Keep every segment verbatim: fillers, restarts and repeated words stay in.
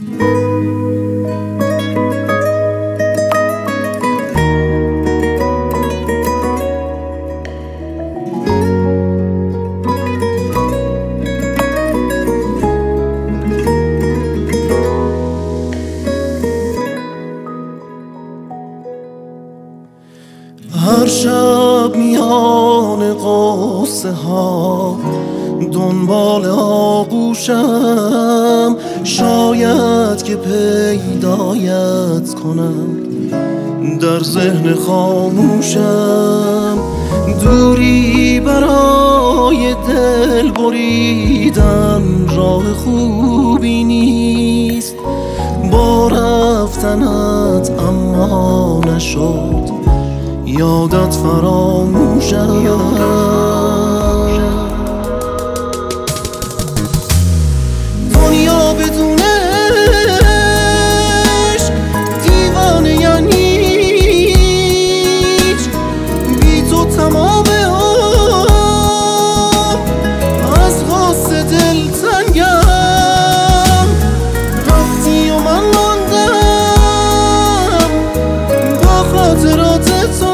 هر شب میان قصه ها دنبال آغوشم، شاید که پیدایت کنم در ذهن خاموشم. دوری برای دل بریدن راه خوبی نیست، با رفتنت اما نشد یادت فراموشم. دنیا بدون عشق دیوانه یعنی هیچ، بی تو تمام عمر از غصه دلتنگم. رفتی و من ماندم با خاطرات تو،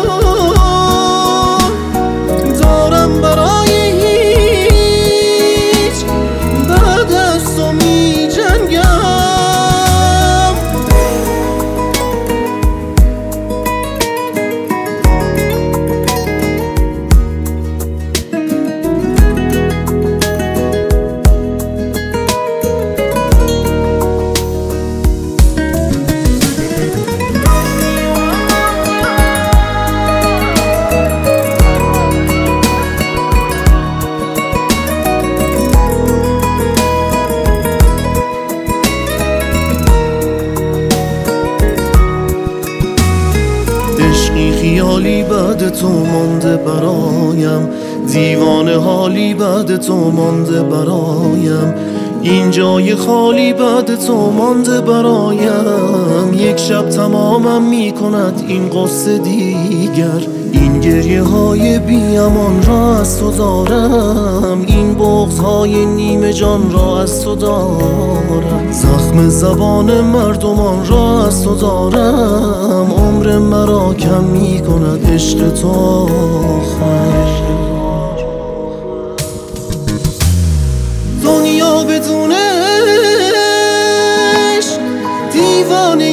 عشقی خیالی بعد تو مانده برایم، دیوانه حالی بعد تو مانده برایم، این جای خالی بعد تو مانده برایم. یک شب تمامم می کند این قصه دیگر، این گریه های بی امان را از تو دارم، این بغض های نیمه جان را از تو دارم، زخم زبان مردمان را از تو دارم. عمر مرا کم می کند عشق تو آخر. دنیا بدون عشق دیوانه